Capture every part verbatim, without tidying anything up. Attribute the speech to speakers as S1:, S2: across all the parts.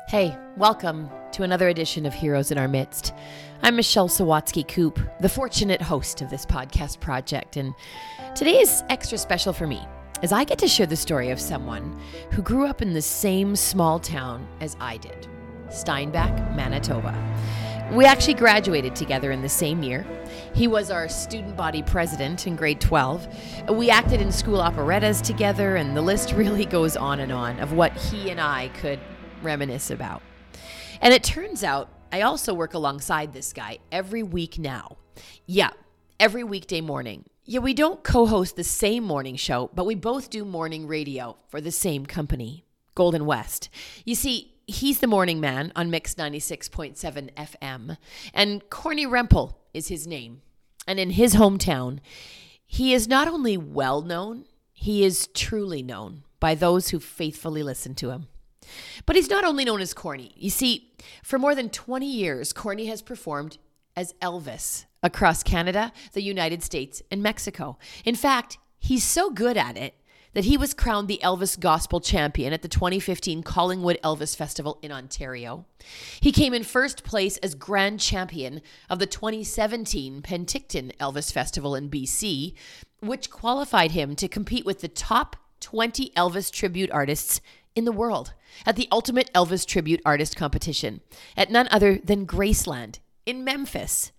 S1: Hey, welcome to another edition of Heroes in Our Midst. I'm Michelle Sawatsky-Coop, the fortunate host of this podcast project, and today is extra special for me as I get to share the story of someone who grew up in the same small town as I did, Steinbach, Manitoba. We actually graduated together in the same year. He was our student body president in grade twelve. We acted in school operettas together, and the list really goes on and on of what he and I could reminisce about. And it turns out I also work alongside this guy every week now. Yeah, every weekday morning. Yeah, we don't co-host the same morning show, but we both do morning radio for the same company, Golden West. You see, he's the morning man on Mix ninety-six point seven F M, and Corny Rempel is his name. And in his hometown, he is not only well known, he is truly known by those who faithfully listen to him. But he's not only known as Corny. You see, for more than twenty years, Corny has performed as Elvis across Canada, the United States, and Mexico. In fact, he's so good at it that he was crowned the Elvis Gospel Champion at the twenty fifteen Collingwood Elvis Festival in Ontario. He came in first place as Grand Champion of the twenty seventeen Penticton Elvis Festival in B C, which qualified him to compete with the top twenty Elvis tribute artists in the world at the Ultimate Elvis Tribute Artist Competition at none other than Graceland in Memphis.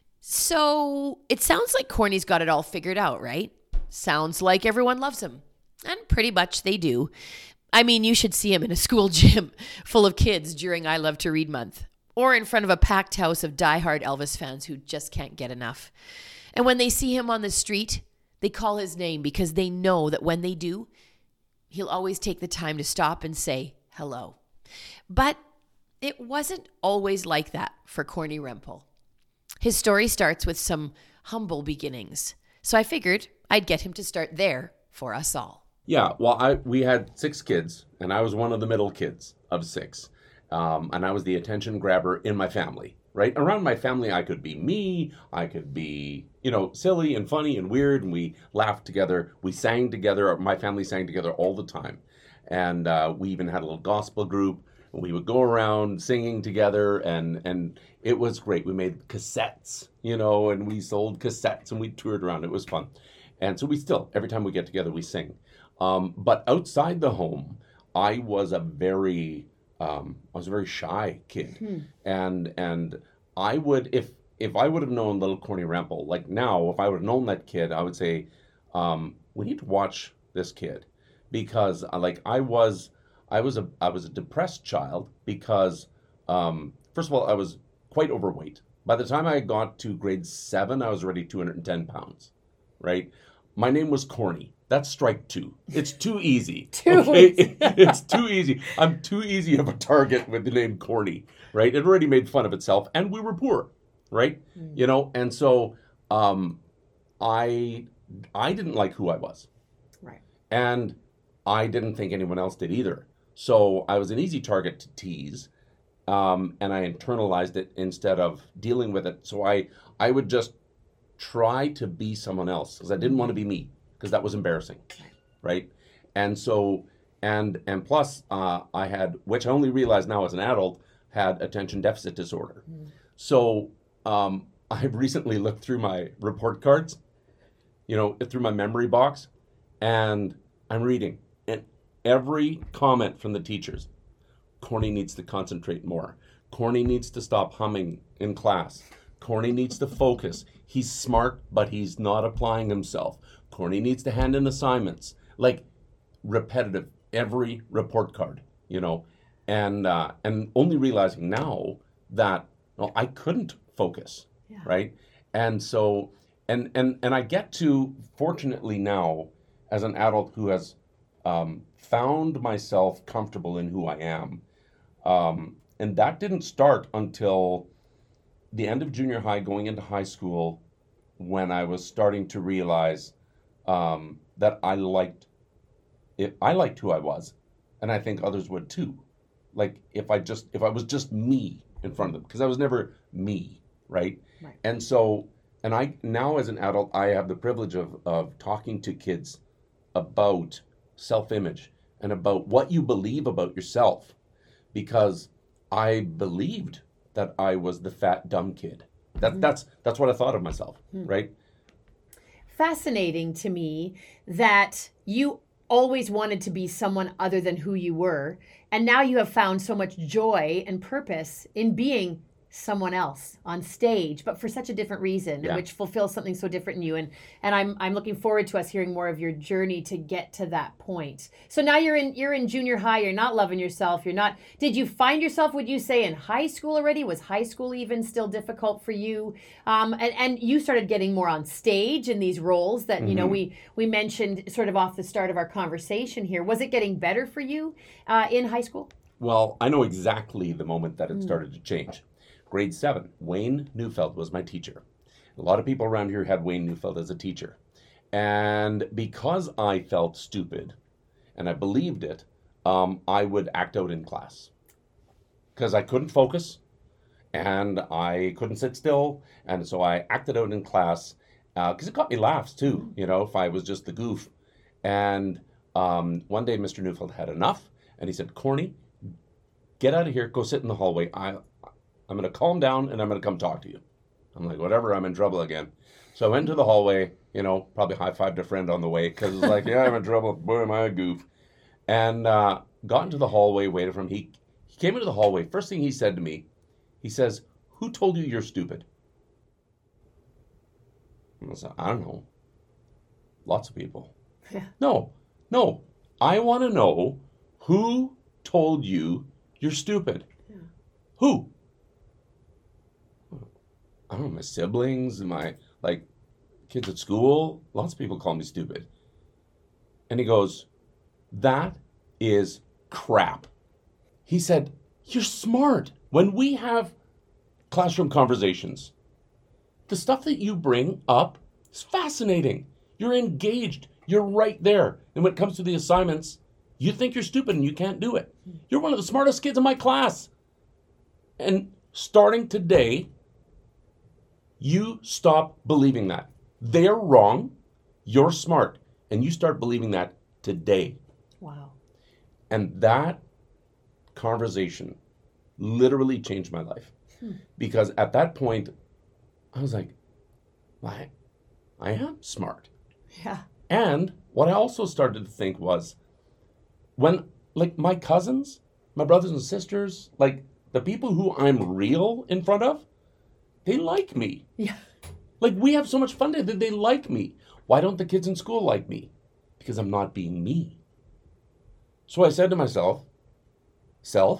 S1: So it sounds like Corny's got it all figured out, right? Sounds like everyone loves him. And pretty much they do. I mean, you should see him in a school gym full of kids during I Love to Read Month, or in front of a packed house of diehard Elvis fans who just can't get enough. And when they see him on the street, they call his name because they know that when they do, he'll always take the time to stop and say hello. But it wasn't always like that for Corny Rempel. His story starts with some humble beginnings. So I figured I'd get him to start there for us all.
S2: Yeah, well, I we had six kids, and I was one of the middle kids of six. Um, and I was the attention grabber in my family, right? Around my family, I could be me. I could be, you know, silly and funny and weird, and we laughed together. We sang together. My family sang together all the time. And uh, we even had a little gospel group. And we would go around singing together, and, and it was great. We made cassettes, you know, and we sold cassettes, and we toured around. It was fun. And so we still, every time we get together, we sing. Um, but outside the home, I was a very... Um, I was a very shy kid, hmm. and and I would if if I would have known little Corny Rempel, like now, if I would have known that kid, I would say, um, we need to watch this kid, because uh, like I was I was a I was a depressed child because um, first of all, I was quite overweight. By the time I got to grade seven, I was already two hundred ten pounds, right? My name was Corny. That's strike two. It's too easy.
S1: too
S2: okay?
S1: easy.
S2: It's too easy. I'm too easy of a target with the name Corny, right? It already made fun of itself, and we were poor, right? Mm. You know, and so um, I I didn't like who I was,
S1: right?
S2: And I didn't think anyone else did either. So I was an easy target to tease, um, and I internalized it instead of dealing with it. So I I would just try to be someone else because I didn't want to be me. Because that was embarrassing, right? And so, and and plus, uh, I had, which I only realized now as an adult, had attention deficit disorder. Mm. So um, I've recently looked through my report cards, you know, through my memory box, and I'm reading, and every comment from the teachers, Corny needs to concentrate more. Corny needs to stop humming in class. Corny needs to focus. He's smart, but he's not applying himself. Corny needs to hand in assignments, like repetitive, every report card, you know, and uh, and only realizing now that well, I couldn't focus, yeah. right? And so, and and and I get to, fortunately now, as an adult who has um, found myself comfortable in who I am, um, and that didn't start until the end of junior high, going into high school, when I was starting to realize Um, that I liked, if I liked who I was, and I think others would too. Like if I just, if I was just me in front of them, because I was never me, right? right? And so, and I now as an adult, I have the privilege of of talking to kids about self-image and about what you believe about yourself, because I believed that I was the fat, dumb kid. That, mm-hmm. That's that's what I thought of myself, mm-hmm. right?
S1: Fascinating to me that you always wanted to be someone other than who you were. And now you have found so much joy and purpose in being someone else on stage, but for such a different reason, yeah. which fulfills something so different in you. And and I'm I'm looking forward to us hearing more of your journey to get to that point. So now you're in you're in junior high, you're not loving yourself, you're not, did you find yourself, would you say, in high school already? Was high school even still difficult for you? Um, and, and you started getting more on stage in these roles that, mm-hmm. you know, we, we mentioned sort of off the start of our conversation here. Was it getting better for you uh, in high school?
S2: Well, I know exactly the moment that it started mm. to change. Grade seven, Wayne Neufeld was my teacher. A lot of people around here had Wayne Neufeld as a teacher. And because I felt stupid, and I believed it, um, I would act out in class. Because I couldn't focus, and I couldn't sit still, and so I acted out in class, because uh, it got me laughs too, you know, if I was just the goof. And um, one day Mister Neufeld had enough, and he said, Corny, get out of here, go sit in the hallway. I... I'm going to calm down and I'm going to come talk to you. I'm like, whatever, I'm in trouble again. So I went to the hallway, you know, probably high-fived a friend on the way because it was like, yeah, I'm in trouble. Boy, am I a goof. And uh, got into the hallway, waited for him. He, he came into the hallway. First thing he said to me, he says, who told you you're stupid? And I said, I don't know. Lots of people. Yeah. No, no. I want to know who told you you're stupid. Yeah. Who? I don't know, my siblings, my, like, kids at school. Lots of people call me stupid. And he goes, that is crap. He said, you're smart. When we have classroom conversations, the stuff that you bring up is fascinating. You're engaged. You're right there. And when it comes to the assignments, you think you're stupid and you can't do it. You're one of the smartest kids in my class. And starting today, you stop believing that. They're wrong, you're smart, and you start believing that today.
S1: Wow. And
S2: that conversation literally changed my life. Hmm. Because at that point, I was like, I, I am smart.
S1: Yeah.
S2: And what I also started to think was, when, like, my cousins, my brothers and sisters, like, the people who I'm real in front of, they like me.
S1: Yeah.
S2: Like, we have so much fun together. They like me. Why don't the kids in school like me? Because I'm not being me. So I said to myself, self,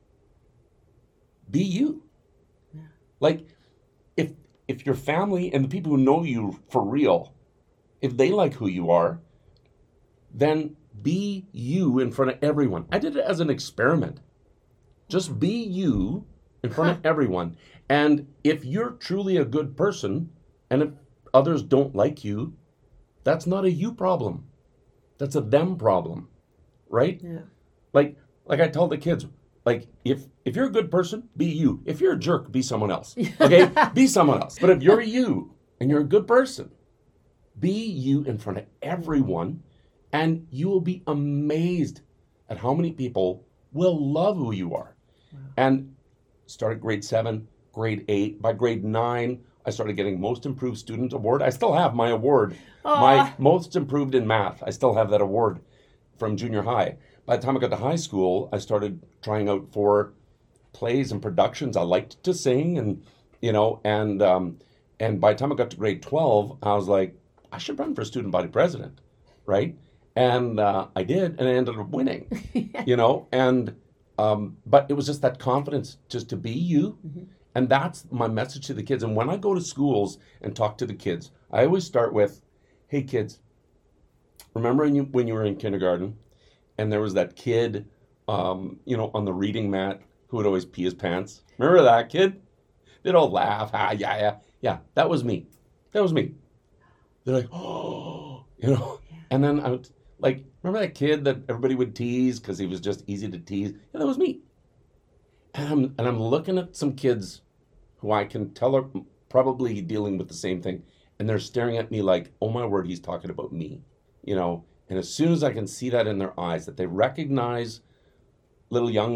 S2: be you. Yeah. Like, if if your family and the people who know you for real, if they like who you are, then be you in front of everyone. I did it as an experiment. Just be you in front huh. of everyone. And if you're truly a good person, and if others don't like you, that's not a you problem. That's a them problem, right?
S1: Yeah.
S2: Like, like I tell the kids, like, if if you're a good person, be you. If you're a jerk, be someone else. Okay? Be someone else. But if you're you and you're a good person, be you in front of everyone, and you will be amazed at how many people will love who you are. Wow. And started grade seven, grade eight. By grade nine, I started getting Most Improved Student Award. I still have my award. Aww. My Most Improved in Math. I still have that award from junior high. By the time I got to high school, I started trying out for plays and productions. I liked to sing, and, you know, and um, and by the time I got to grade twelve, I was like, I should run for student body president, right? And uh, I did, and I ended up winning, you know, and um, but it was just that confidence just to be you. Mm-hmm. And that's my message to the kids. And when I go to schools and talk to the kids, I always start with, hey, kids, remember when you, when you were in kindergarten and there was that kid, um, you know, on the reading mat who would always pee his pants? Remember that kid? They'd all laugh. Ah, yeah, yeah. Yeah, that was me. That was me. They're like, oh, you know. Yeah. And then I would, like, remember that kid that everybody would tease because he was just easy to tease? Yeah, that was me. And I'm, and I'm looking at some kids who I can tell are probably dealing with the same thing. And they're staring at me like, oh my word, he's talking about me. You know, and as soon as I can see that in their eyes, that they recognize little young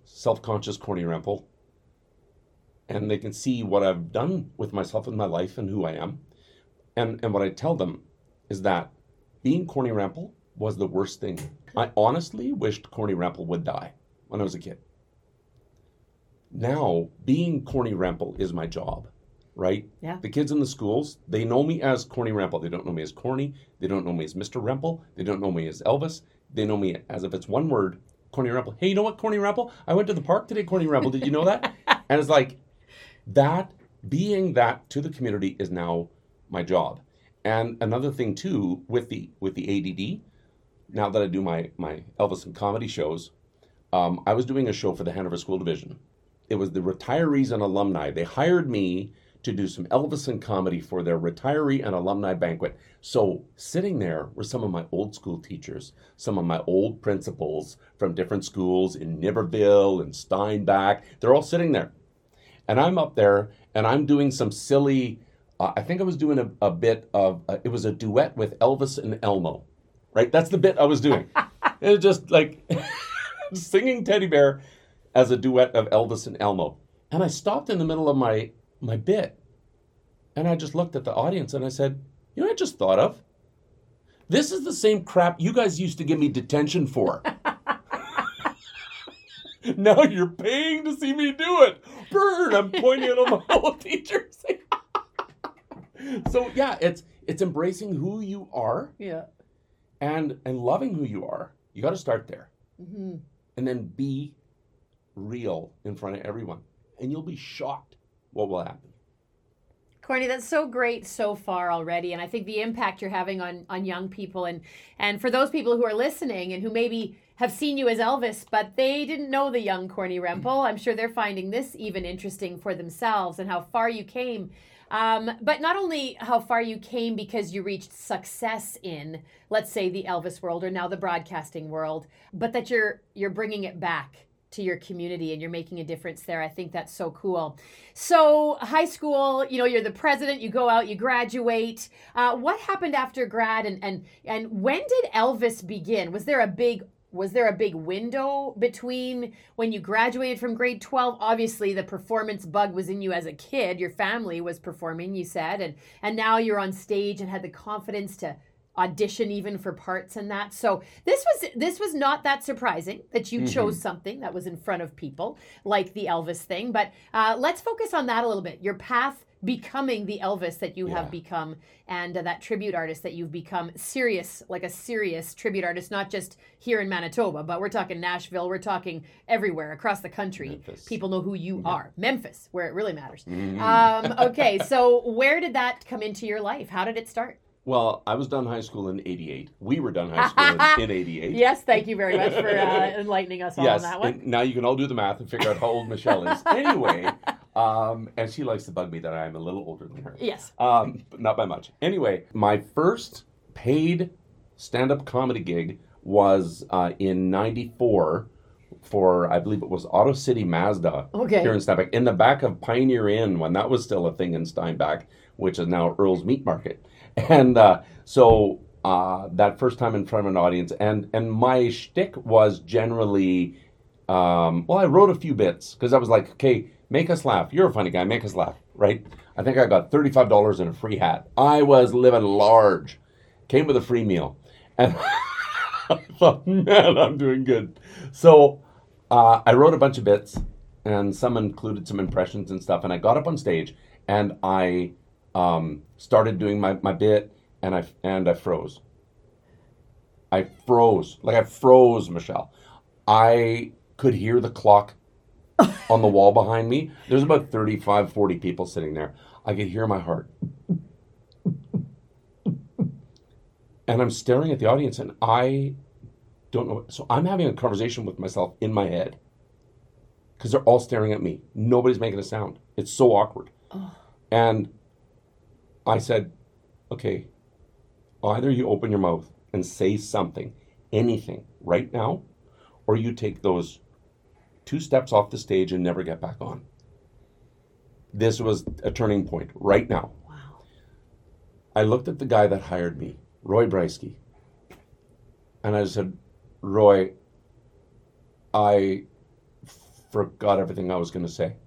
S2: self-conscious Corny Rempel, and they can see what I've done with myself and my life and who I am. And and what I tell them is that being Corny Rempel was the worst thing. I honestly wished Corny Rempel would die when I was a kid. Now, being Corny Rempel is my job, right?
S1: Yeah.
S2: The kids in the schools, they know me as Corny Rempel. They don't know me as Corny. They don't know me as Mister Rempel. They don't know me as Elvis. They know me as if it's one word, Corny Rempel. Hey, you know what, Corny Rempel? I went to the park today, Corny Rempel. Did you know that? And it's like, that, being that to the community is now my job. And another thing too, with the with the A D D, now that I do my, my Elvis and comedy shows, um, I was doing a show for the Hanover School Division. It was the retirees and alumni. They hired me to do some Elvis and comedy for their retiree and alumni banquet. So sitting there were some of my old school teachers, some of my old principals from different schools in Niverville and Steinbach. They're all sitting there. And I'm up there and I'm doing some silly, uh, I think I was doing a, a bit of, uh, it was a duet with Elvis and Elmo, right? That's the bit I was doing. It was just like singing Teddy Bear as a duet of Elvis and Elmo. And I stopped in the middle of my, my bit and I just looked at the audience and I said, you know what I just thought of? This is the same crap you guys used to give me detention for. Now you're paying to see me do it. Burn! I'm pointing at all my old teachers. So yeah, it's it's embracing who you are.
S1: Yeah.
S2: And and loving who you are. You got to start there.
S1: Mm-hmm.
S2: And then be real in front of everyone. And you'll be shocked what will happen.
S1: Corny, that's so great so far already. And I think the impact you're having on, on young people and, and for those people who are listening and who maybe have seen you as Elvis, but they didn't know the young Corny Rempel, I'm sure they're finding this even interesting for themselves and how far you came. Um, but not only how far you came because you reached success in, let's say, the Elvis world or now the broadcasting world, but that you're you're bringing it back to your community and you're making a difference there. I think that's so cool. So high school, you know, you're the president, you go out, you graduate. Uh, what happened after grad and, and, and when did Elvis begin? Was there a big Was there a big window between when you graduated from grade twelve? Obviously, the performance bug was in you as a kid. Your family was performing, you said, and and now you're on stage and had the confidence to audition even for parts and that. So this was this was not that surprising that you mm-hmm. chose something that was in front of people, like the Elvis thing. But uh, let's focus on that a little bit. Your path becoming the Elvis that you yeah. have become, and uh, that tribute artist that you've become, serious, like a serious tribute artist, not just here in Manitoba, but we're talking Nashville, we're talking everywhere across the country. Memphis. People know who you yeah. are. Memphis, where it really matters. Mm. Um, okay, so where did that come into your life? How did it start?
S2: Well, I was done high school in eighty-eight. We were done high school in, in eighty-eight.
S1: Yes, thank you very much for uh, enlightening us all
S2: yes,
S1: on that one.
S2: And now you can all do the math and figure out how old Michelle is. Anyway, um, and she likes to bug me that I'm a little older than her.
S1: Yes.
S2: Um, but not by much. Anyway, my first paid stand-up comedy gig was uh, in ninety-four for, I believe it was Auto City Mazda
S1: okay.
S2: here in Steinbach, in the back of Pioneer Inn when that was still a thing in Steinbach, which is now Earl's Meat Market. And uh, so uh, that first time in front of an audience, and, and my shtick was generally, um, well, I wrote a few bits because I was like, okay, make us laugh. You're a funny guy. Make us laugh, right? I think I got thirty-five dollars and a free hat. I was living large. Came with a free meal. And I thought, man, I'm doing good. So uh, I wrote a bunch of bits, and some included some impressions and stuff, and I got up on stage, and I... Um, started doing my, my bit, and I and I froze. I froze. Like I froze, Michelle. I could hear the clock on the wall behind me. There's about thirty-five, forty people sitting there. I could hear my heart. And I'm staring at the audience, and I don't know. So I'm having a conversation with myself in my head. Because they're all staring at me. Nobody's making a sound. It's so awkward. Oh. And I said, okay, either you open your mouth and say something, anything, right now, or you take those two steps off the stage and never get back on. This was a turning point right now.
S1: Wow.
S2: I looked at the guy that hired me, Roy Breisky, and I said, Roy, I forgot everything I was going to say.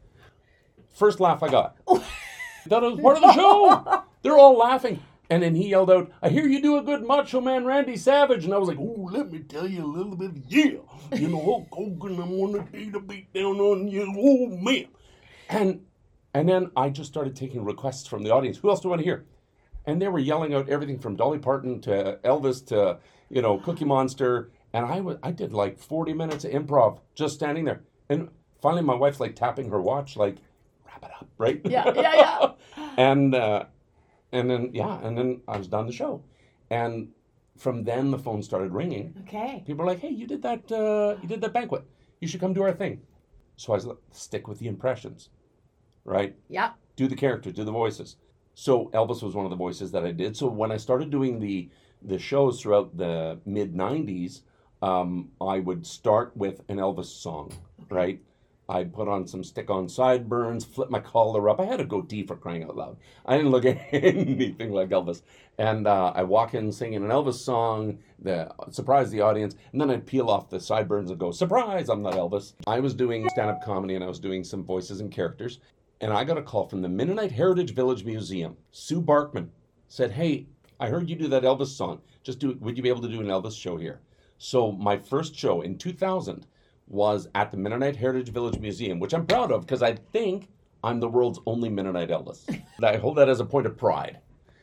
S2: First laugh I got. That was part of the show. They're all laughing. And then he yelled out, I hear you do a good Macho Man Randy Savage. And I was like, oh, let me tell you a little bit. Yeah. You know, Hulk Hogan, I'm going to take a beat down on you. Oh, man. And, and then I just started taking requests from the audience. Who else do you want to hear? And they were yelling out everything from Dolly Parton to Elvis to, you know, Cookie Monster. And I was, I did like forty minutes of improv just standing there. And finally my wife's like tapping her watch, like, wrap it up, right?
S1: Yeah, yeah, yeah.
S2: and, uh, and then, yeah, and then I was done the show. And from then the phone started ringing.
S1: Okay.
S2: People were like, hey, you did that, uh, you did that banquet. You should come do our thing. So I was like, stick with the impressions, right?
S1: Yeah.
S2: Do the characters, do the voices. So Elvis was one of the voices that I did. So when I started doing the the shows throughout the mid nineties, um, I would start with an Elvis song, okay. right? I'd put on some stick-on sideburns, flip my collar up. I had a goatee for crying out loud. I didn't look anything like Elvis. And uh, I walk in singing an Elvis song, the, surprise the audience, and then I'd peel off the sideburns and go, surprise, I'm not Elvis. I was doing stand-up comedy and I was doing some voices and characters. And I got a call from the Mennonite Heritage Village Museum. Sue Barkman said, hey, I heard you do that Elvis song. Just do, would you be able to do an Elvis show here? So my first show in two thousand was at the Mennonite Heritage Village Museum, which I'm proud of because I think I'm the world's only Mennonite Elvis. I hold that as a point of pride.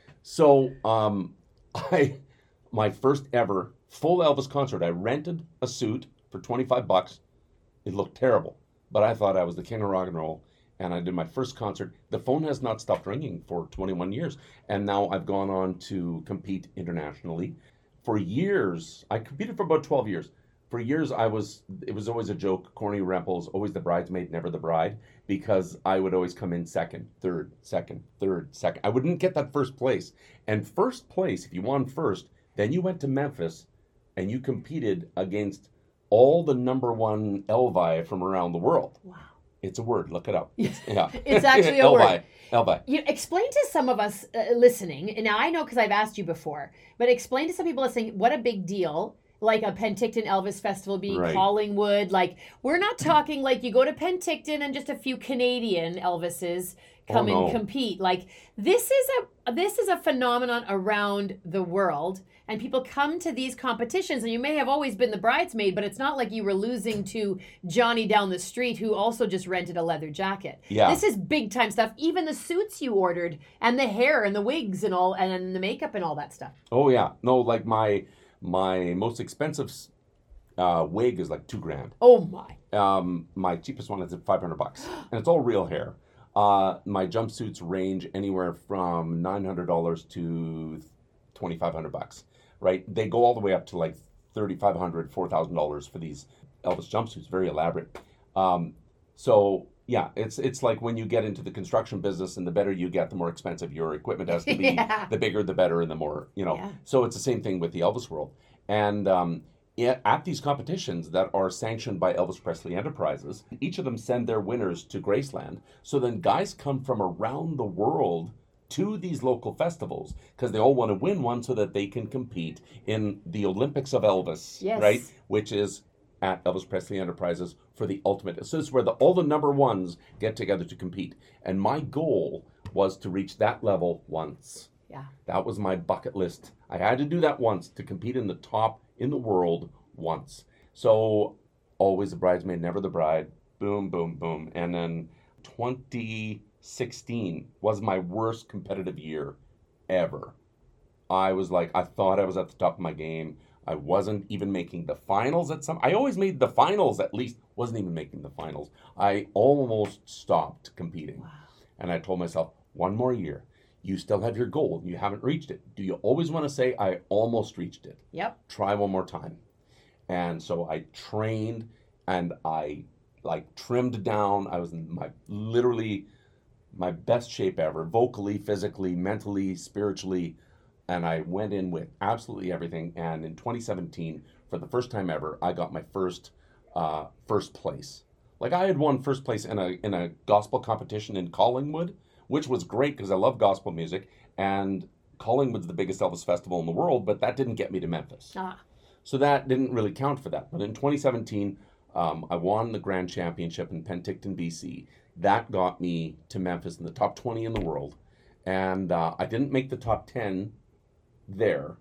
S2: So um, I, my first ever full Elvis concert, I rented a suit for twenty-five bucks. It looked terrible, but I thought I was the king of rock and roll. And I did my first concert. The phone has not stopped ringing for twenty-one years. And now I've gone on to compete internationally. For years, I competed for about twelve years. For years, I was, it was always a joke, corny remples, always the bridesmaid, never the bride, because I would always come in second, third, second, third, second. I wouldn't get that first place. And first place, if you won first, then you went to Memphis and you competed against all the number one Elvi from around the world.
S1: Wow.
S2: It's a word. Look it up.
S1: It's,
S2: yeah.
S1: it's actually a
S2: Elvi.
S1: word.
S2: Elvi.
S1: You explain to some of us uh, listening, and now I know because I've asked you before, but explain to some people listening what a big deal, like a Penticton Elvis Festival being
S2: Right.
S1: Collingwood. Like, we're not talking like you go to Penticton and just a few Canadian Elvises come
S2: Oh, no.
S1: and compete. Like, this is a this is a phenomenon around the world, and people come to these competitions, and you may have always been the bridesmaid, but it's not like you were losing to Johnny down the street who also just rented a leather jacket.
S2: Yeah.
S1: This is big time stuff. Even the suits you ordered, and the hair, and the wigs, and all, and the makeup, and all that stuff.
S2: Oh, yeah. No, like my my most expensive uh, wig is like two grand.
S1: Oh my!
S2: Um, my cheapest one is at five hundred bucks, and it's all real hair. Uh, my jumpsuits range anywhere from nine hundred dollars to twenty-five hundred bucks, right? They go all the way up to like thirty-five hundred, four thousand dollars for these Elvis jumpsuits, very elaborate. Um, so yeah, it's it's like when you get into the construction business, and the better you get, the more expensive your equipment has to be.
S1: Yeah.
S2: The bigger, the better, and the more, you know.
S1: Yeah.
S2: So it's the same thing with the Elvis world. And um, it, at these competitions that are sanctioned by Elvis Presley Enterprises, each of them send their winners to Graceland. So then guys come from around the world to these local festivals because they all want to win one so that they can compete in the Olympics of Elvis,
S1: Yes.
S2: right? Which is at Elvis Presley Enterprises for the ultimate. So this is where the, all the number ones get together to compete. And my goal was to reach that level once.
S1: Yeah.
S2: That was my bucket list. I had to do that once to compete in the top in the world once. So always the bridesmaid, never the bride. Boom, boom, boom. And then twenty sixteen was my worst competitive year ever. I was like, I thought I was at the top of my game. I wasn't even making the finals at some, I always made the finals at least, wasn't even making the finals. I almost stopped competing.
S1: Wow.
S2: And I told myself, one more year. You still have your goal. You haven't reached it. Do you always want to say, I almost reached it?
S1: Yep.
S2: Try one more time. And so I trained and I like trimmed down. I was in my literally my best shape ever, vocally, physically, mentally, spiritually. And I went in with absolutely everything. And in twenty seventeen, for the first time ever, I got my first uh, first place. Like I had won first place in a in a gospel competition in Collingwood, which was great because I love gospel music. And Collingwood's the biggest Elvis festival in the world, but that didn't get me to Memphis.
S1: Ah.
S2: So that didn't really count for that. But in twenty seventeen, Um, I won the Grand Championship in Penticton, B C. That got me to Memphis in the top twenty in the world. And uh, I didn't make the top ten there,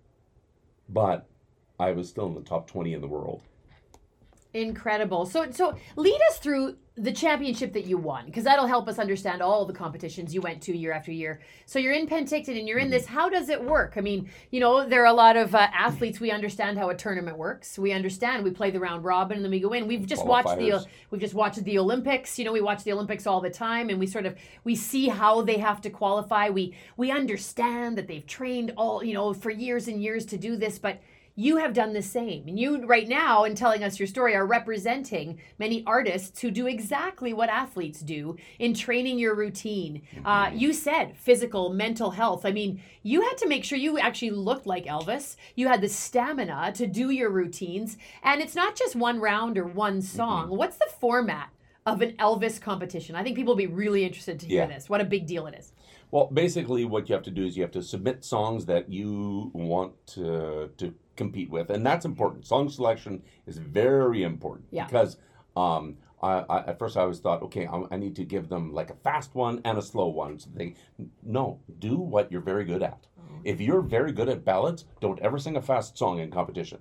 S2: but I was still in the top twenty in the world.
S1: Incredible. So so lead us through the championship that you won, because that'll help us understand all the competitions you went to year after year. So you're in Penticton and you're in this. How does it work? I mean, you know, there are a lot of uh, athletes. We understand how a tournament works. We understand we play the round robin and then we go in. We've just watched the we've just watched the Olympics. You know, we watch the Olympics all the time, and we sort of we see how they have to qualify. We we understand that they've trained all, you know, for years and years to do this, but you have done the same. And you right now, in telling us your story, are representing many artists who do exactly what athletes do in training your routine. Uh, you said physical, mental health. I mean, you had to make sure you actually looked like Elvis. You had the stamina to do your routines. And it's not just one round or one song. Mm-hmm. What's the format of an Elvis competition? I think people will be really interested to hear yeah. this. What a big deal it is.
S2: Well, basically what you have to do is you have to submit songs that you want to, to compete with, and that's important. Song selection is very important yeah. because um, I, I, at first I always thought, okay, I, I need to give them like a fast one and a slow one. So they, no, do what you're very good at. Oh. If you're very good at ballads, don't ever sing a fast song in competition.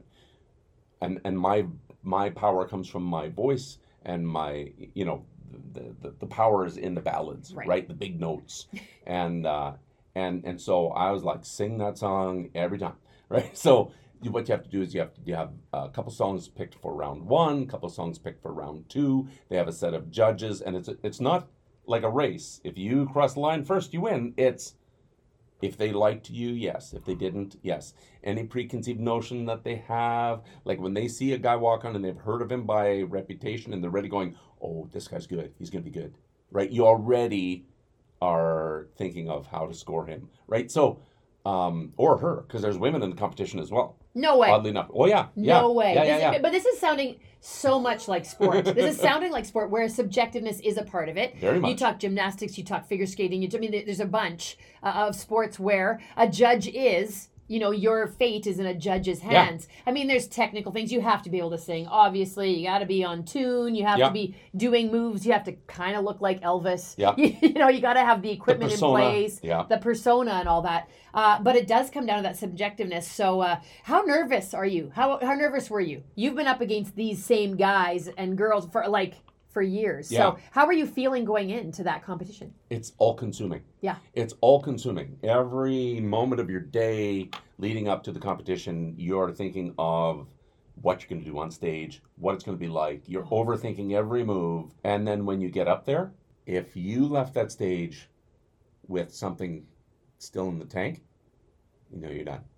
S2: And and my my power comes from my voice and my, you know, the the, the power is in the ballads, right? right? The big notes, and uh, and and so I was like, sing that song every time, right? So. What you have to do is you have to you have a couple songs picked for round one, a couple songs picked for round two. They have a set of judges, and it's it's not like a race. If you cross the line first, you win. It's if they liked you, yes. If they didn't, yes. Any preconceived notion that they have, like when they see a guy walk on and they've heard of him by reputation and they're ready going, oh, this guy's good. He's going to be good, right? You already are thinking of how to score him, right? So, um, or her, because there's women in the competition as well.
S1: No way.
S2: Oddly enough. Oh, yeah. yeah.
S1: No way.
S2: Yeah, yeah,
S1: this,
S2: yeah.
S1: But this is sounding so much like sport. This is sounding like sport where subjectiveness is a part of it.
S2: Very much.
S1: You talk gymnastics, you talk figure skating. You, I mean, there's a bunch uh, of sports where a judge is, you know, your fate is in a judge's hands. Yeah. I mean, there's technical things. You have to be able to sing. Obviously, you got to be on tune. You have yeah. to be doing moves. You have to kind of look like Elvis.
S2: Yeah.
S1: You know, you got to have the equipment
S2: the
S1: in place,
S2: yeah.
S1: the persona and all that. Uh, but it does come down to that subjectiveness. So uh, how nervous are you? How how nervous were you? You've been up against these same guys and girls for like for years.
S2: Yeah.
S1: So how are you feeling going into that competition?
S2: It's all consuming.
S1: Yeah.
S2: It's all consuming. Every moment of your day leading up to the competition, you're thinking of what you're going to do on stage, what it's going to be like. You're oh. overthinking every move. And then when you get up there, if you left that stage with something still in the tank, you know you're done.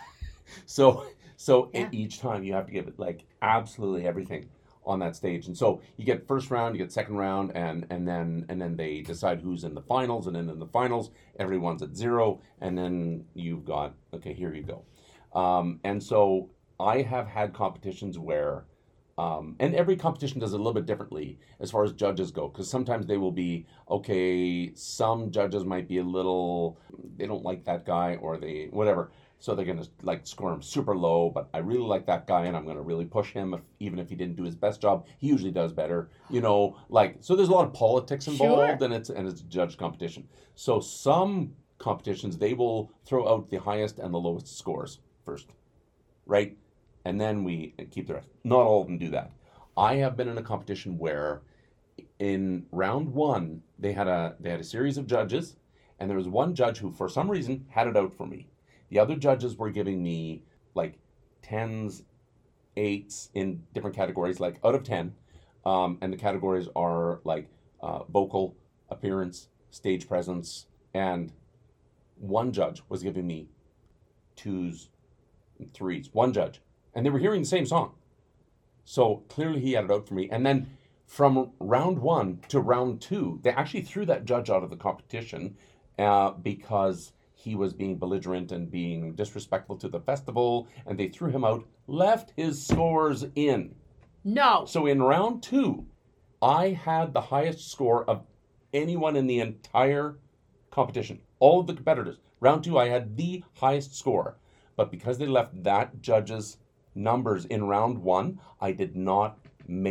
S2: so so yeah. each time you have to give it like absolutely everything on that stage. And so you get first round, you get second round, and and then and then they decide who's in the finals, and then in the finals everyone's at zero, and then you've got, okay, here you go. Um, and so I have had competitions where Um, and every competition does it a little bit differently as far as judges go, because sometimes they will be, okay, some judges might be a little, they don't like that guy, or they, whatever, so they're going to like score him super low, but I really like that guy and I'm going to really push him, if, even if he didn't do his best job. He usually does better, you know, like, so there's a lot of politics involved. Sure. and it's and it's a judge competition. So some competitions, they will throw out the highest and the lowest scores first, right? And then we keep the rest. Not all of them do that. I have been in a competition where in round one, they had a they had a series of judges, and there was one judge who, for some reason, had it out for me. The other judges were giving me like tens, eights in different categories, like out of ten. Um, and the categories are like uh, vocal, appearance, stage presence, and one judge was giving me twos and threes. One judge. And they were hearing the same song. So clearly he had it out for me. And then from round one to round two, they actually threw that judge out of the competition uh, because he was being belligerent and being disrespectful to the festival. And they threw him out, left his scores in.
S1: No.
S2: So in round two, I had the highest score of anyone in the entire competition. All of the competitors. Round two, I had the highest score. But because they left that judge's numbers in round one, I did not make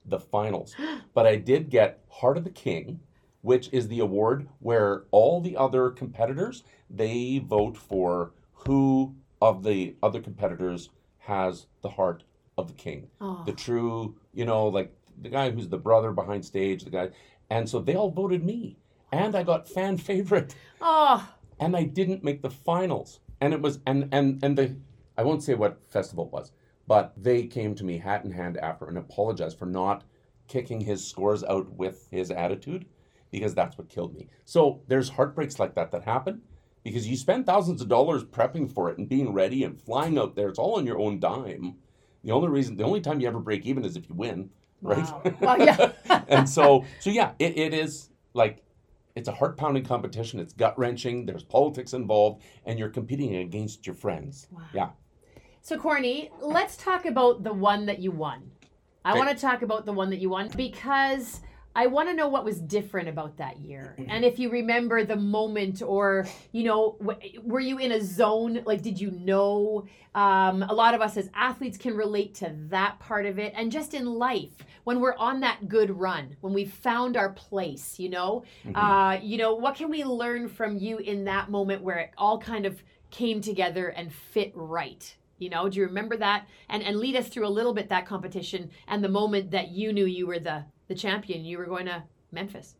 S2: the finals. But I did get Heart of the King, which is the award where all the other competitors, they vote for who of the other competitors has the heart of the king.
S1: Oh.
S2: The true, you know, like the guy who's the brother behind stage, the guy. And so they all voted me. And I got fan favorite.
S1: Oh.
S2: And I didn't make the finals. And it was, and, and, and the, I won't say what festival it was, but they came to me hat in hand after and apologized for not kicking his scores out with his attitude, because that's what killed me. So there's heartbreaks like that that happen because you spend thousands of dollars prepping for it and being ready and flying out there. It's all on your own dime. The only reason, the only time you ever break even is if you win, right?
S1: Wow. Well, yeah.
S2: And so, so yeah, it, it is like, it's a heart-pounding competition. It's gut-wrenching. There's politics involved, and you're competing against your friends.
S1: Wow.
S2: Yeah.
S1: So, Corny, let's talk about the one that you won. I
S2: Okay.
S1: want to talk about the one that you won because I want to know what was different about that year. And if you remember the moment or, you know, w- were you in a zone? Like, did you know? Um, a lot of us as athletes can relate to that part of it. And just in life, when we're on that good run, when we've found our place, you know,
S2: Mhm.
S1: uh, you know, what can we learn from you in that moment where it all kind of came together and fit right? You know, do you remember that? And and lead us through a little bit that competition and the moment that you knew you were the the champion, you were going to Memphis.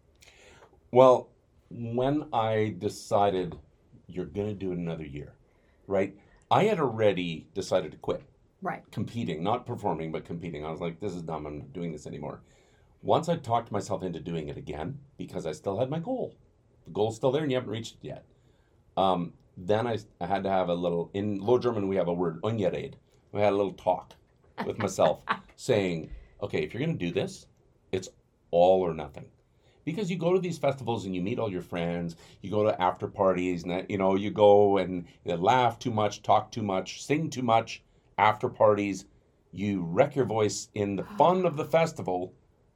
S2: Well, when I decided you're going to do it another year, right? I had already decided to quit
S1: Right.
S2: competing, not performing, but competing. I was like, this is dumb. I'm not doing this anymore. Once I talked myself into doing it again, because I still had my goal. The goal's still there and you haven't reached it yet. Um, then I, I had to have a little, in Low German we have a word, ungered. I had a little talk with myself saying, okay, if you're going to do this, it's all or nothing. Because you go to these festivals and you meet all your friends, you go to after parties, and you know, you go and you laugh too much, talk too much, sing too much, after parties, you wreck your voice in the fun of the festival.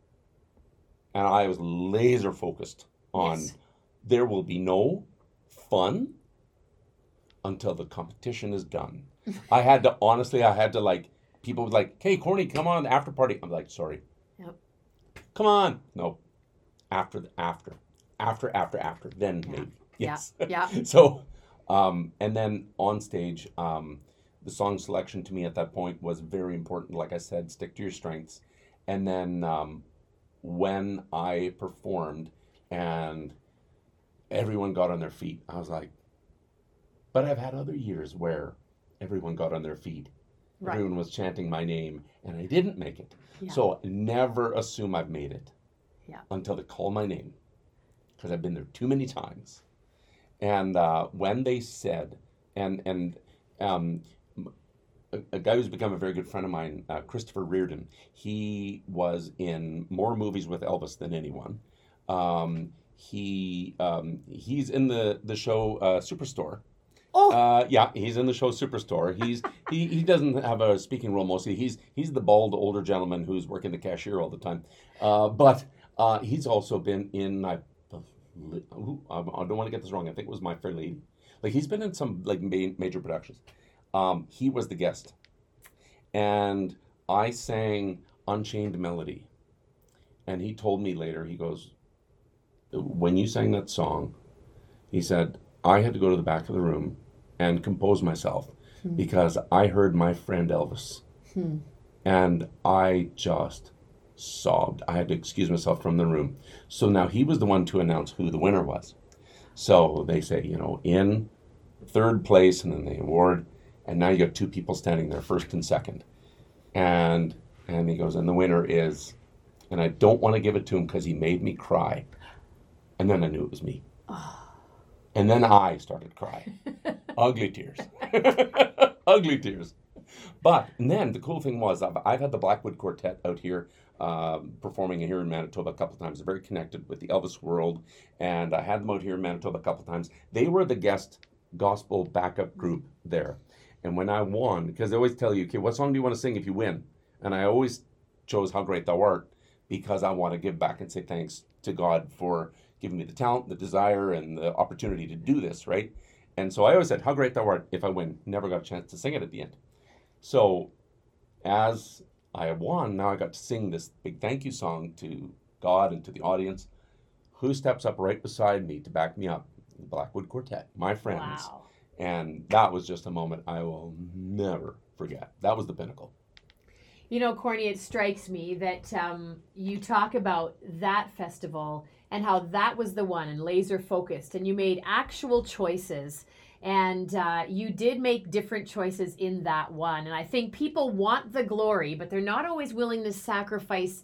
S2: And I was laser focused on
S1: Yes.
S2: there will be no fun until the competition is done. I had to, honestly, I had to like, people would like, hey, Corny, come on, after party. I'm like, sorry.
S1: Yep.
S2: Come on. No. After, the after, after, after, after, then
S1: Yeah.
S2: maybe.
S1: Yeah.
S2: Yes.
S1: Yeah.
S2: So, um, and then on stage, um, the song selection to me at that point was very important. Like I said, stick to your strengths. And then um, when I performed and everyone got on their feet, I was like, but I've had other years where everyone got on their feet.
S1: Right.
S2: Everyone was chanting my name and I didn't make it.
S1: Yeah.
S2: So never assume I've made it
S1: Yeah.
S2: until they call my name, because I've been there too many times. And uh, when they said, and and um, a, a guy who's become a very good friend of mine, uh, Christopher Reardon, he was in more movies with Elvis than anyone. Um, he um, he's in the the show uh, Superstore.
S1: Oh.
S2: Uh, yeah, he's in the show Superstore. He's he, he doesn't have a speaking role mostly. He's he's the bald older gentleman who's working the cashier all the time. Uh, but uh, he's also been in. I, I don't want to get this wrong. I think it was My Fair Lady. Like he's been in some like ma- major productions. Um, he was the guest, and I sang Unchained Melody, and he told me later. He goes, when you sang that song, he said, I had to go to the back of the room and compose myself hmm. because I heard my friend Elvis. Hmm. And I just sobbed. I had to excuse myself from the room. So now he was the one to announce who the winner was. So they say, you know, in third place, and then the award, and now you got two people standing there, first and second. And and he goes, and the winner is, and I don't want to give it to him because he made me cry. And then I knew it was me. Oh. And then I started crying. Ugly tears. Ugly tears. But, and then the cool thing was, I've, I've had the Blackwood Quartet out here um, performing here in Manitoba a couple of times. They're very connected with the Elvis world. And I had them out here in Manitoba a couple of times. They were the guest gospel backup group there. And when I won, because they always tell you, okay, what song do you want to sing if you win? And I always chose How Great Thou Art because I want to give back and say thanks to God for giving me the talent, the desire, and the opportunity to do this, right? And so I always said, How Great Thou Art if I win. Never got a chance to sing it at the end. So as I won. Now I got to sing this big thank you song to God and to the audience. Who steps up right beside me to back me up? The Blackwood Quartet, my friends.
S1: Wow.
S2: And that was just a moment I will never forget. That was the pinnacle.
S1: You know, Corny, it strikes me that um, you talk about that festival and how that was the one and laser focused, and you made actual choices, and uh, you did make different choices in that one. And I think people want the glory, but they're not always willing to sacrifice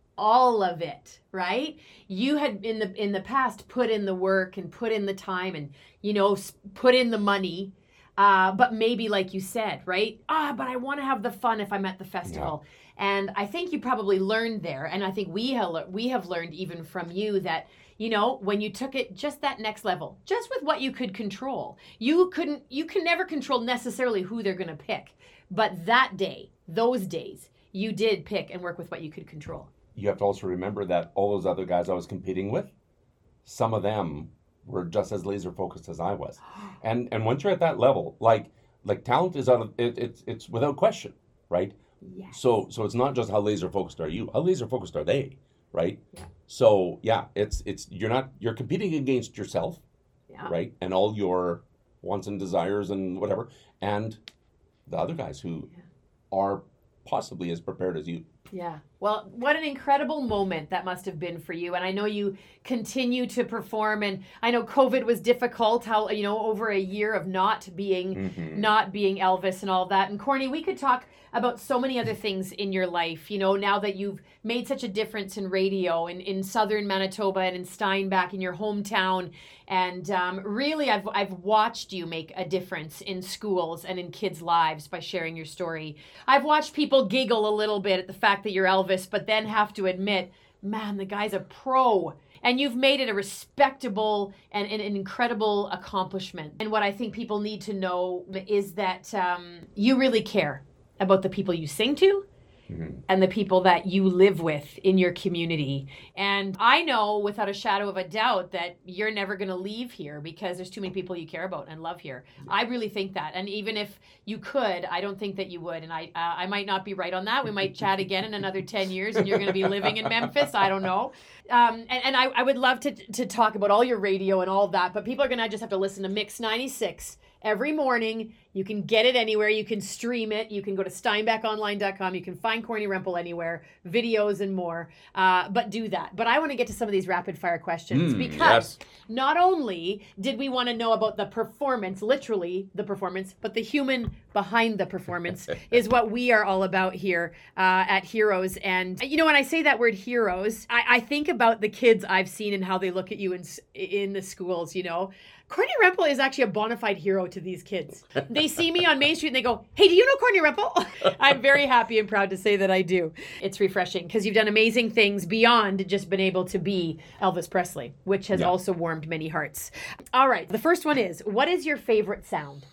S1: all of it, right? You had in the in the past put in the work and put in the time and, you know, put in the money. Uh, but maybe, like you said, right? Ah, but I want to have the fun if I'm at the festival. Yeah. And I think you probably learned there. And I think we have, we have learned even from you that, you know, when you took it just that next level, just with what you could control, you couldn't, you can never control necessarily who they're going to pick. But that day, those days, you did pick and work with what you could control.
S2: You have to also remember that all those other guys I was competing with, some of them were just as laser focused as I was. And and once you're at that level, like like talent is out of it, it's it's without question, right?
S1: Yes.
S2: So so it's not just how laser focused are you, how laser focused are they, right?
S1: Yeah.
S2: So yeah, it's it's you're not you're competing against yourself,
S1: yeah.
S2: right? And all your wants and desires and whatever, and the other guys who yeah. are possibly as prepared as you.
S1: Yeah. Well, what an incredible moment that must have been for you. And I know you continue to perform, and I know COVID was difficult, how, you know, over a year of not being, mm-hmm. not being Elvis and all that. And Corny, we could talk about so many other things in your life, you know, now that you've made such a difference in radio in, in southern Manitoba and in Steinbach, in your hometown. And um, really, I've I've watched you make a difference in schools and in kids' lives by sharing your story. I've watched people giggle a little bit at the fact that you're Elvis, but then have to admit, man, the guy's a pro. And you've made it a respectable and, and an incredible accomplishment. And what I think people need to know is that um, you really care about the people you sing to, mm-hmm. and the people that you live with in your community. And I know without a shadow of a doubt that you're never going to leave here because there's too many people you care about and love here. Yeah. I really think that. And even if you could, I don't think that you would. And I uh, I might not be right on that. We might chat again in another ten years and you're going to be living in Memphis. I don't know. Um, and, and I, I would love to to talk about all your radio and all of that, but people are going to just have to listen to Mix ninety-six every morning. You can get it anywhere. You can stream it. You can go to steinbach online dot com. You can find Corny Rempel anywhere, videos and more. Uh, but do that. But I want to get to some of these rapid fire questions mm, because yes. not only did we want to know about the performance, literally the performance, but the human behind the performance is what we are all about here uh, at Heroes. And, you know, when I say that word heroes, I, I think about the kids I've seen and how they look at you in, in the schools, you know. Corny Rempel is actually a bona fide hero to these kids. They see me on Main Street and they go, hey, do you know Corny Rempel? I'm very happy and proud to say that I do. It's refreshing because you've done amazing things beyond just been able to be Elvis Presley, which has yeah. also warmed many hearts. All right. The first one is, what is your favorite sound?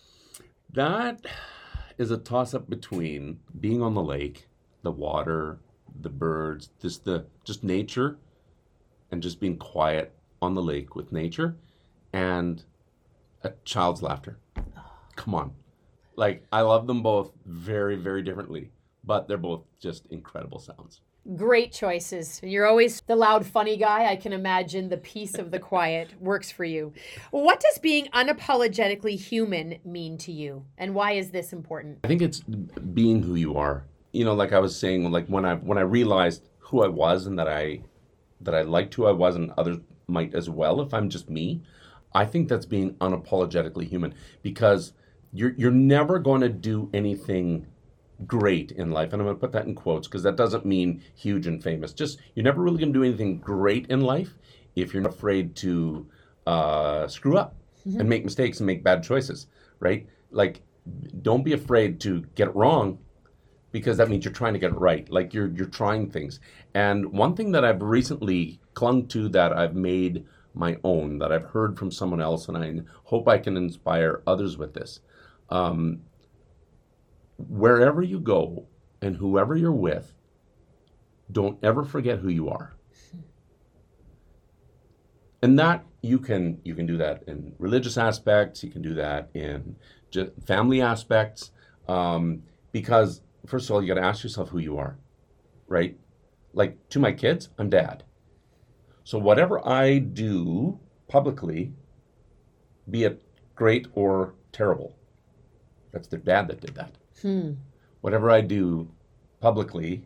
S2: That is a toss-up between being on the lake, the water, the birds, just the just nature, and just being quiet on the lake with nature. And a child's laughter. Come on. Like, I love them both very, very differently, but they're both just incredible sounds.
S1: Great choices. You're always the loud, funny guy. I can imagine the peace of the quiet works for you. What does being unapologetically human mean to you? And why is this important?
S2: I think it's being who you are. You know, like I was saying, like when I when I realized who I was and that I that I liked who I was and others might as well if I'm just me. I think that's being unapologetically human because you're you're never going to do anything great in life. And I'm going to put that in quotes because that doesn't mean huge and famous. Just you're never really going to do anything great in life if you're not afraid to uh, screw up mm-hmm. and make mistakes and make bad choices, right? Like, don't be afraid to get it wrong because that means you're trying to get it right. Like you're you're trying things. And one thing that I've recently clung to that I've made my own, that I've heard from someone else, and I hope I can inspire others with this. Um, wherever you go and whoever you're with, don't ever forget who you are. And that you can you can do that in religious aspects, you can do that in just family aspects, um, because first of all, you got to ask yourself who you are, right? Like, to my kids, I'm dad. So whatever I do publicly, be it great or terrible, that's their dad that did that.
S1: Hmm.
S2: Whatever I do publicly,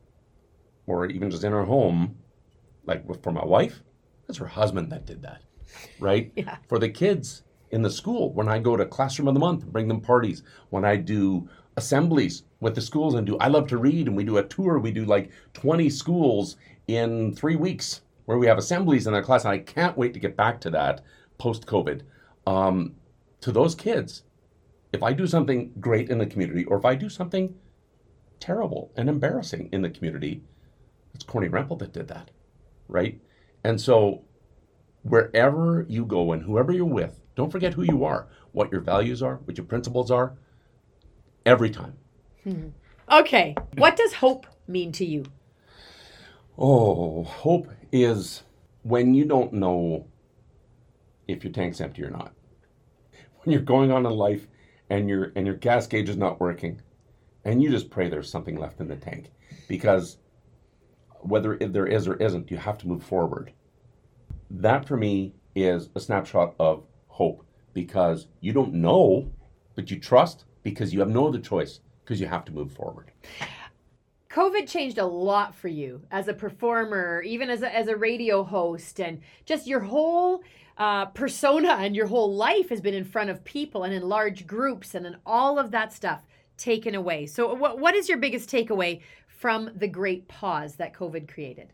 S2: or even just in our home, like for my wife, that's her husband that did that, right?
S1: Yeah.
S2: For the kids in the school, when I go to Classroom of the Month and bring them parties, when I do assemblies with the schools and do I Love to Read, and we do a tour, we do like twenty schools in three weeks where we have assemblies in their class, and I can't wait to get back to that post-COVID. Um, to those kids, if I do something great in the community, or if I do something terrible and embarrassing in the community, it's Corny Rempel that did that, right? And so wherever you go and whoever you're with, don't forget who you are, what your values are, what your principles are, every time.
S1: Hmm. Okay, what does hope mean to you?
S2: Oh, hope is when you don't know if your tank's empty or not. When you're going on in life and your and your gas gauge is not working, and you just pray there's something left in the tank, because whether there is or isn't, you have to move forward. That for me is a snapshot of hope, because you don't know, but you trust because you have no other choice, because you have to move forward.
S1: COVID changed a lot for you as a performer, even as a, as a radio host, and just your whole uh, persona and your whole life has been in front of people and in large groups, and then all of that stuff taken away. So what what is your biggest takeaway from the great pause that COVID created?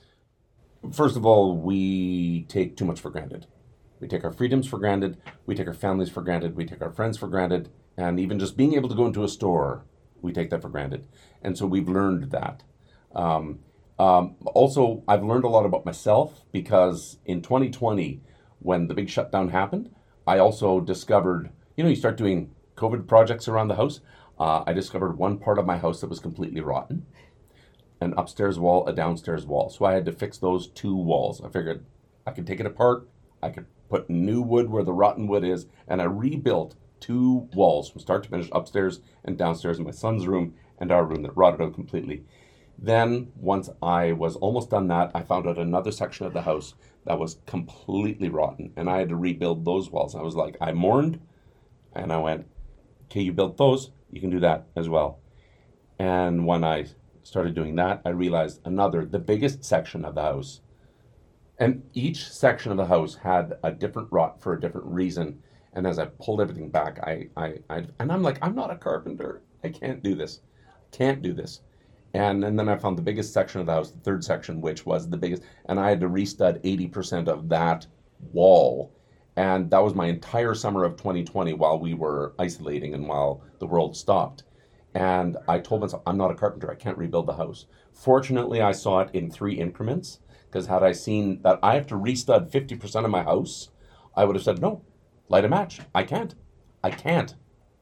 S2: First of all, we take too much for granted. We take our freedoms for granted. We take our families for granted. We take our friends for granted. And even just being able to go into a store, we take that for granted. And so we've learned that. Um, um, also, I've learned a lot about myself, because in twenty twenty, when the big shutdown happened, I also discovered, you know, you start doing COVID projects around the house. Uh, I discovered one part of my house that was completely rotten. An upstairs wall, a downstairs wall. So I had to fix those two walls. I figured I could take it apart. I could put new wood where the rotten wood is. And I rebuilt two walls from start to finish, upstairs and downstairs, in my son's room and our room, that rotted out completely. Then, once I was almost done that, I found out another section of the house that was completely rotten. And I had to rebuild those walls. I was like, I mourned, and I went, okay, you built those, you can do that as well. And when I started doing that, I realized another, the biggest section of the house, and each section of the house had a different rot for a different reason. And as I pulled everything back, I, I, I and I'm like, I'm not a carpenter. I can't do this. Can't do this. And, and then I found the biggest section of the house, the third section, which was the biggest, and I had to restud eighty percent of that wall. And that was my entire summer of twenty twenty while we were isolating and while the world stopped. And I told myself, I'm not a carpenter. I can't rebuild the house. Fortunately, I saw it in three increments, because had I seen that I have to restud fifty percent of my house, I would have said, no, light a match. I can't. I can't.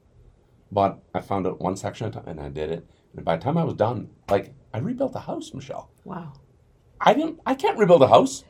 S2: But I found out one section at a time, and I did it. And by the time I was done, like, I rebuilt the house, Michelle.
S1: Wow.
S2: I didn't, I can't rebuild a house,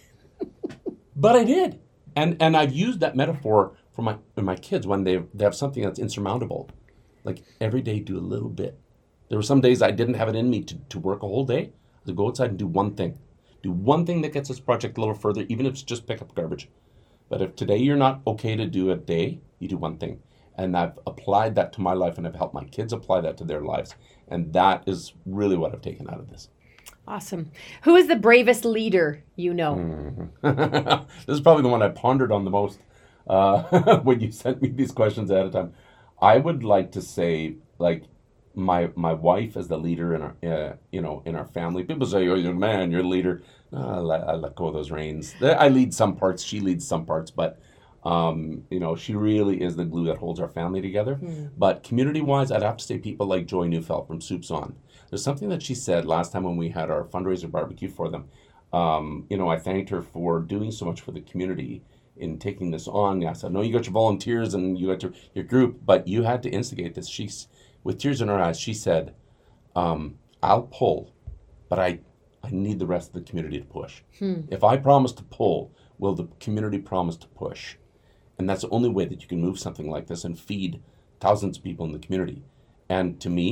S2: but I did. And and I've used that metaphor for my for my kids when they they have something that's insurmountable. Like, every day do a little bit. There were some days I didn't have it in me to, to work a whole day. To go outside and do one thing. Do one thing that gets this project a little further, even if it's just pick up garbage. But if today you're not okay to do a day, you do one thing. And I've applied that to my life, and I've helped my kids apply that to their lives. And that is really what I've taken out of this.
S1: Awesome. Who is the bravest leader you know?
S2: Mm-hmm. This is probably the one I pondered on the most uh, when you sent me these questions ahead of time. I would like to say, like, my my wife as the leader in our uh, you know in our family. People say, "Oh, you're a man, you're a leader." No, I, let, I let go of those reins. I lead some parts, she leads some parts, but um, you know, she really is the glue that holds our family together. Mm. But community-wise, I'd have to say people like Joy Neufeld from Soup's On. There's something that she said last time when we had our fundraiser barbecue for them. Um, you know, I thanked her for doing so much for the community in taking this on. I said, no, you got your volunteers and you got your, your group, but you had to instigate this. She's, with tears in her eyes, she said, um, I'll pull, but I, I need the rest of the community to push. Hmm. If I promise to pull, will the community promise to push? And that's the only way that you can move something like this and feed thousands of people in the community. And to me,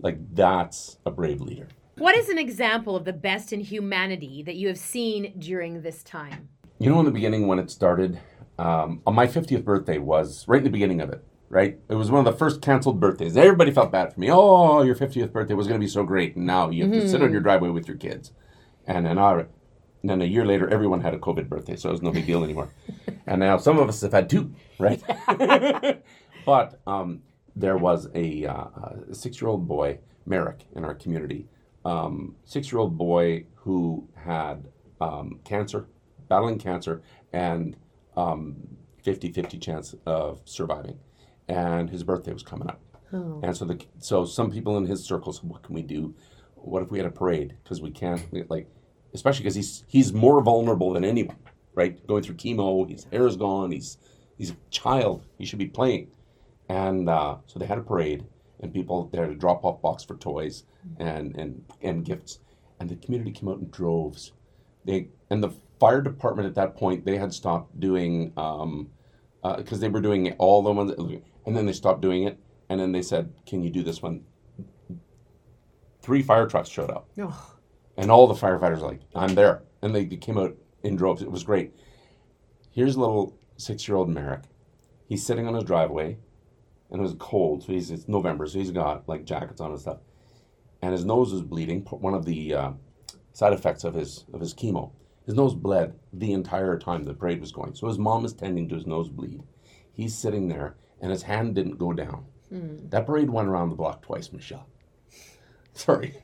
S2: Like, that's a brave leader.
S1: What is an example of the best in humanity that you have seen during this time?
S2: You know, in the beginning when it started, um, on my fiftieth birthday was right in the beginning of it, right? It was one of the first canceled birthdays. Everybody felt bad for me. Oh, your fiftieth birthday was going to be so great. And now you have mm-hmm. to sit on your driveway with your kids. And then, uh, and then a year later, everyone had a COVID birthday, so it was no big deal anymore. And now some of us have had two, right? But um, there was a, uh, a six-year-old boy, Merrick, in our community. Um, six-year-old boy who had um, cancer, battling cancer, and um, fifty-fifty chance of surviving. And his birthday was coming up. Oh. And so the so some people in his circles, what can we do? What if we had a parade? Because we can't, like, especially because he's he's more vulnerable than anyone, right? Going through chemo, his hair is gone, he's he's a child, he should be playing. And uh, so they had a parade, and people, they had a drop-off box for toys and, and, and gifts. And the community came out in droves. They And the fire department at that point, they had stopped doing, um, uh, because they were doing all the ones, and then they stopped doing it. And then they said, can you do this one? Three fire trucks showed up. Oh. And all the firefighters were like, I'm there. And they came out in droves. It was great. Here's little six-year-old Merrick. He's sitting on his driveway, and it was cold. So he's, it's November, so he's got like jackets on and stuff. And his nose was bleeding, one of the uh, side effects of his of his chemo. His nose bled the entire time the parade was going. So his mom is tending to his nosebleed. He's sitting there, and his hand didn't go down. Mm. That parade went around the block twice, Michelle. Sorry.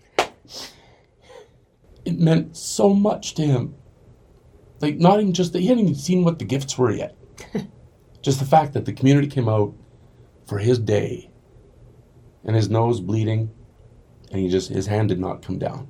S2: It meant so much to him. Like, not even just that, he hadn't even seen what the gifts were yet. Just the fact that the community came out for his day, and his nose bleeding, and he just, his hand did not come down.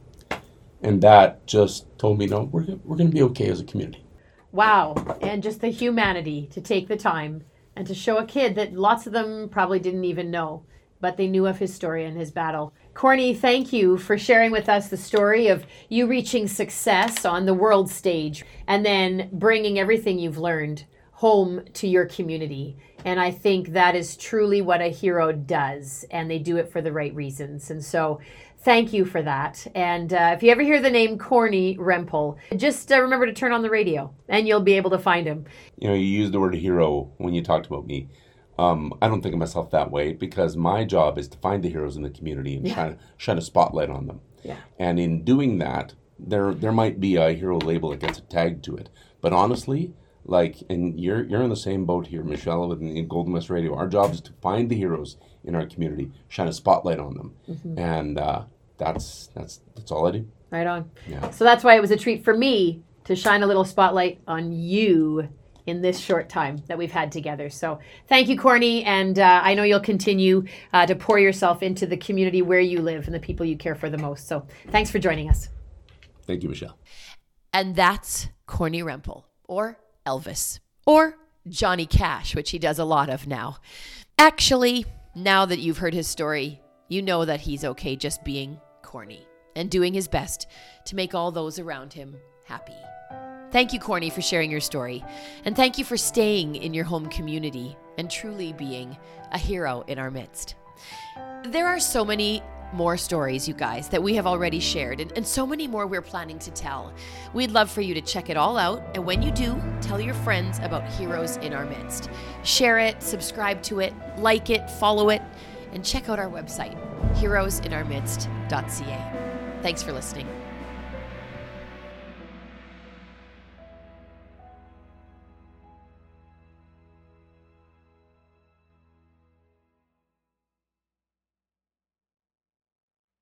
S2: And that just told me, no, we're, we're going to be okay as a community.
S1: Wow. And just the humanity to take the time and to show a kid that lots of them probably didn't even know, but they knew of his story and his battle. Corny, thank you for sharing with us the story of you reaching success on the world stage and then bringing everything you've learned home to your community. And I think that is truly what a hero does, and they do it for the right reasons. And so thank you for that. And uh, if you ever hear the name Corny Rempel, just uh, remember to turn on the radio and you'll be able to find him.
S2: You know, you used the word hero when you talked about me. Um, I don't think of myself that way, because my job is to find the heroes in the community and yeah. try to shine a spotlight on them.
S1: Yeah.
S2: And in doing that, there there might be a hero label that gets tagged to it. But honestly, like, and you're you're in the same boat here, Michelle, with in Golden West Radio. Our job is to find the heroes in our community, shine a spotlight on them, mm-hmm. and uh, that's that's that's all I do.
S1: Right on.
S2: Yeah.
S1: So that's why it was a treat for me to shine a little spotlight on you in this short time that we've had together. So thank you, Corny, and uh, I know you'll continue uh, to pour yourself into the community where you live and the people you care for the most. So thanks for joining us.
S2: Thank you, Michelle.
S1: And that's Corny Rempel, or Elvis, or Johnny Cash, which he does a lot of now. Actually, now that you've heard his story, you know that he's okay just being corny and doing his best to make all those around him happy. Thank you, Corny, for sharing your story. And thank you for staying in your home community and truly being a hero in our midst. There are so many more stories, you guys, that we have already shared, and, and so many more we're planning to tell. We'd love for you to check it all out, and when you do, tell your friends about Heroes in Our Midst. Share it, subscribe to it, like it, follow it, and check out our website, heroes in our midst dot c a. Thanks for listening.